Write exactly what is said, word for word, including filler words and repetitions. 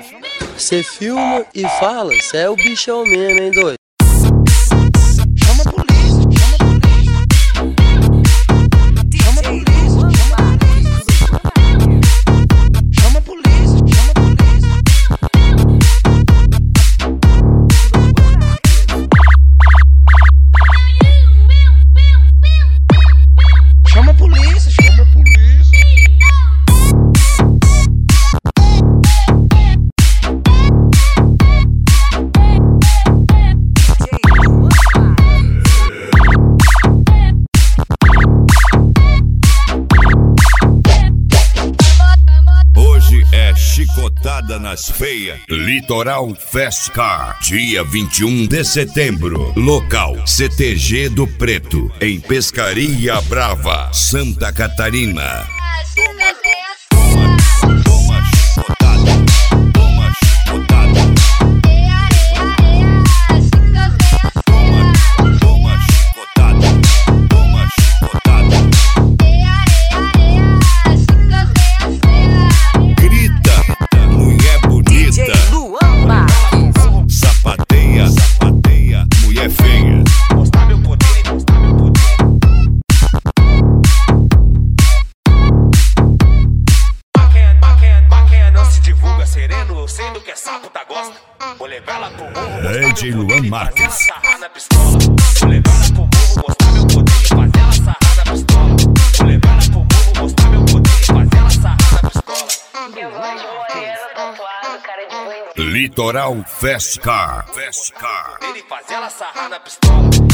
Cê filma e fala, cê é o bichão mesmo, hein, doido? Chama a polícia, chama a polícia. Chama a polícia, chama a polícia. Chama a polícia, chama a polícia. Chama a polícia, chama a polícia. Hoje é chicotada nas feias. Litoral Fast Car, dia vinte e um de setembro. Local C T G do Preto, em Pescaria Brava, Santa Catarina. Toma chicotada, toma chicotada. Toma, toma chicotada, toma chicotada. Grita, mulher bonita. Sapateia, sapateia, mulher feia. Mostrar meu poder, mostrar meu poder. Bacana, bacana, bacana, não se divulga sereno. Eu sei do que é sapo tá gosta. Vou levar ela pro morro. D J Luan Marques. Sarrar na pistola. Vou levar ela pro morro, mostrar meu poder e fazer ela sarrar na pistola. Vou levar ela pro morro, mostrar meu poder e fazer ela sarrar na pistola. Eu gosto de moreno, tatuado, cara de bandido. Litoral Fast Car. Fast Car. Ele fazer ela sarrar na pistola.